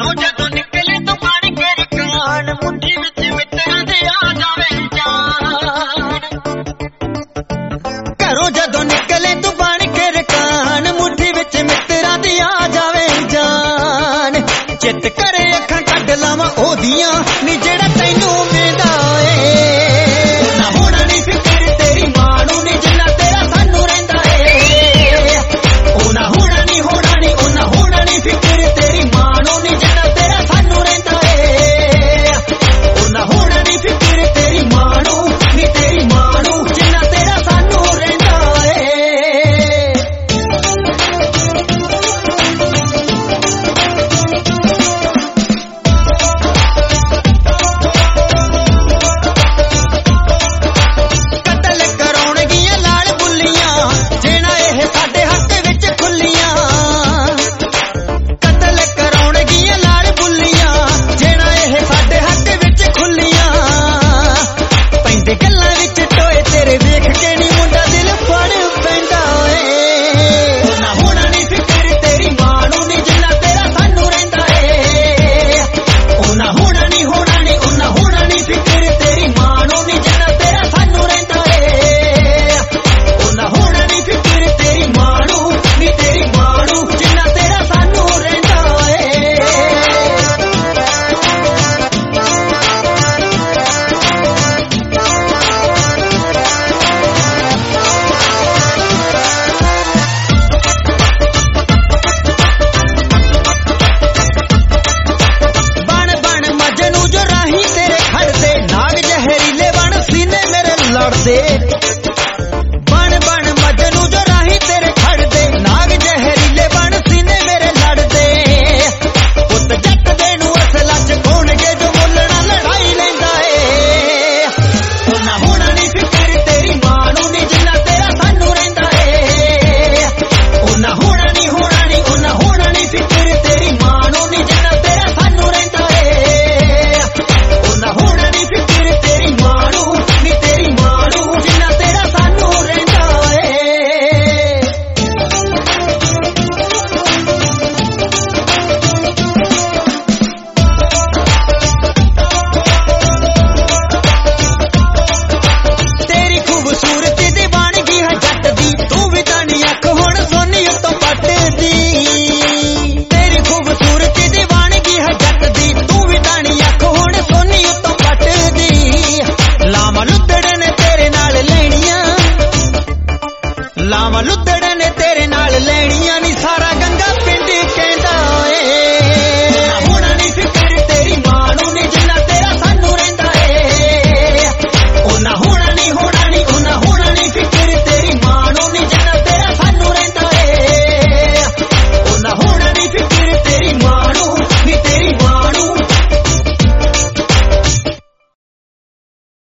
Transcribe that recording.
ਘਰੋਂ ਜਦੋਂ ਨਿਕਲੇ ਤੂੰ ਬਣ ਕੇ ਰਕਾਨ ਮੁੱਠੀ ਵਿੱਚ ਮਿੱਤਰਾਂ ਦੇ ਆ ਜਾਵੇ ਜਾਨ ਘਰੋਂ ਜਦੋਂ ਨਿਕਲੇ ਤੂੰ ਬਣ ਕੇ ਰਕਾਨ ਮੁੱਠੀ ਵਿੱਚ ਮਿੱਤਰਾਂ ਦੀ ਆ ਜਾਵੇ ਜਾਨ ਚਿੱਤ ਕਰੇ ਅੱਖਾਂ ਕੱਢ ਲਾਵਾਂ ਉਹਦੀਆਂ ਨੀ ਜਿਹੜਾ